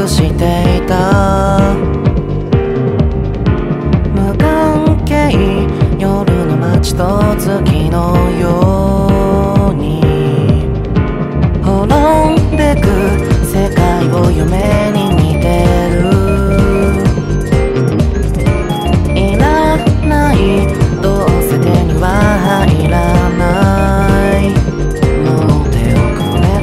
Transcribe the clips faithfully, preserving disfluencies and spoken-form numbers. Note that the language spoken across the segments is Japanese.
くしていた。無関係夜の街と月のように滅んでく世界を夢に見てる。いらないどうせ手には入らない、もう手遅れ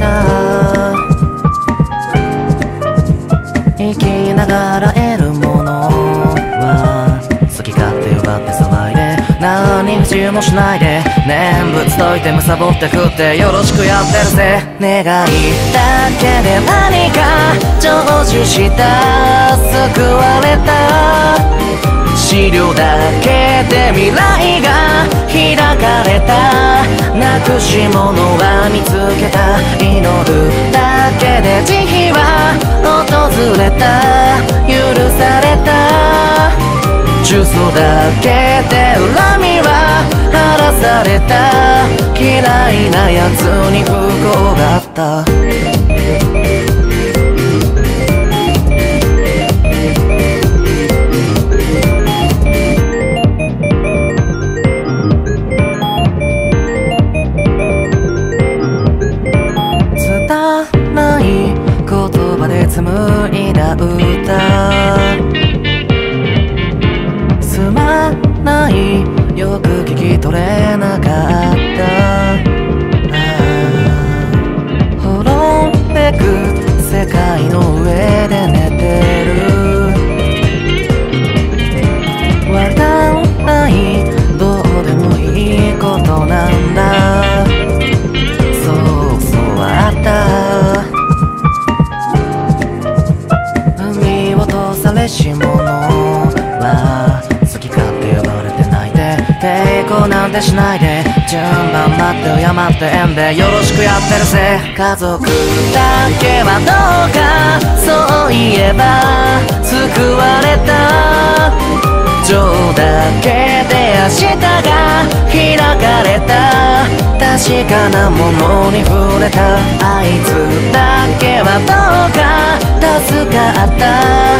だ。生きながら得るものは好き勝手奪って騒いで何不自由もしないで念仏解いてむさぼって食ってよろしくやってるぜ。願いだけで何か成就した救われた資料だけで未来が開かれた。なくし物は見つけた。祈るだけで慈悲は訪れた。許された呪詛だけで恨みは晴らされた。嫌いな奴に不幸があった。紡いだ歌すまないよく聞き取れなかった。滅んでく世界の上で寝てる。笑わないどうでもいいことなんだ。そうそうあった。誰し者は好き勝手呼ばれてないで抵抗なんてしないで順番待って敬って縁でよろしくやってるぜ。家族だけはどうかそういえば救われた。情だけで明日が開かれた。確かなものに触れた。あいつだけはどうか助かった。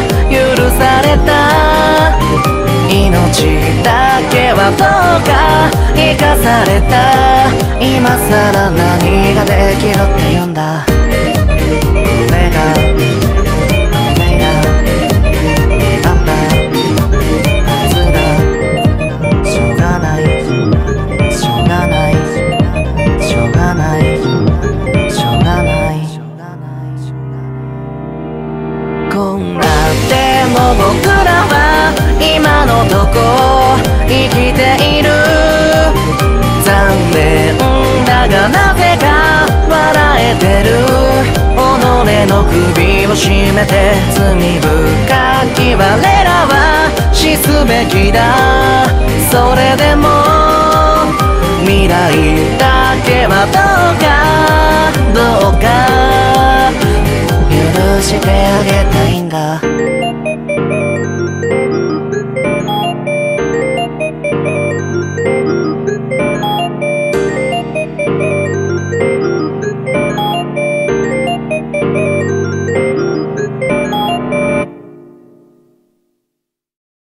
許された。命だけはどうか生かされた。今さら何ができるって言うんだ。これがこんなでも僕らは今のとこ生きている。残念だがなぜか笑えてる。己の首を絞めて罪深き我らは死すべきだ。それでも未来だけはどうかどうか許してあげたいんだ。